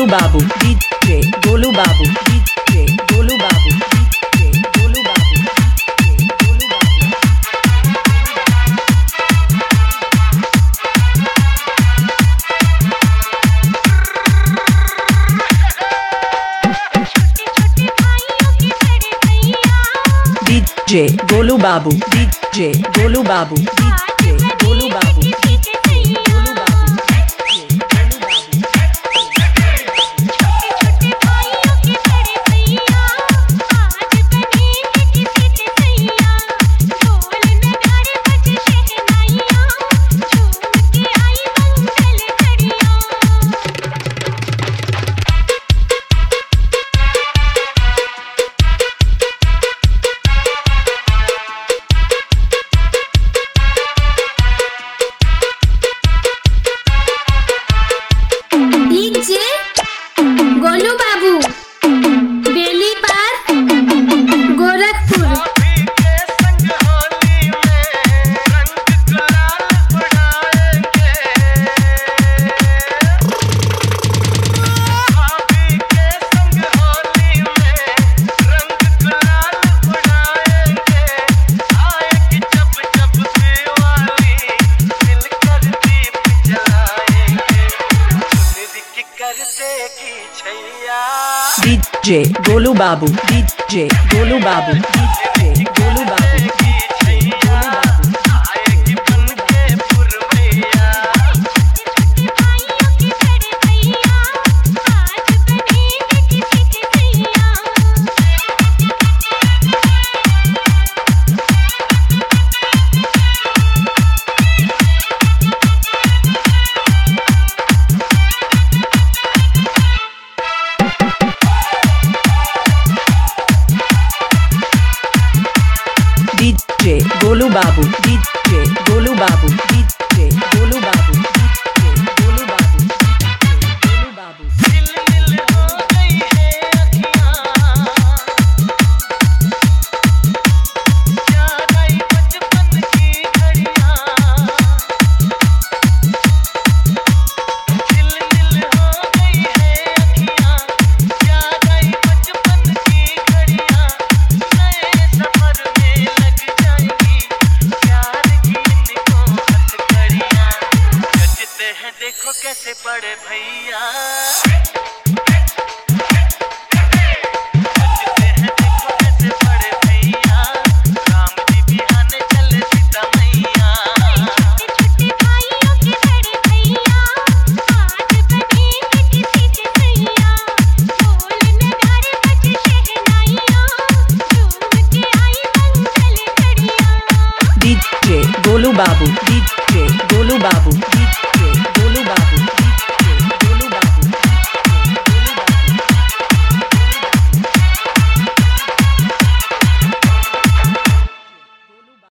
बाबू डीजे गोलू बाबू डीजे गोलू बाबू डीजे गोलू बाबू डीजे गोलू बाबू। डीजे गोलू बाबू डीजे गोलू बाबू डीजे गोलू बाबू डीजे गोलू बाबू। गोलू बाबू बेली पार गोरखपुर। डीजे गोलू बाबू डीजे गोलू बाबू डीजे गोलू बाबू डीजे गोलू बाबू। डीजे गोलू बाबू डीजे गोलू बाबू डीजे गोलू बाबू डीजे गोलू बाबू गोलू बाबू। देखो कैसे पड़े भैया।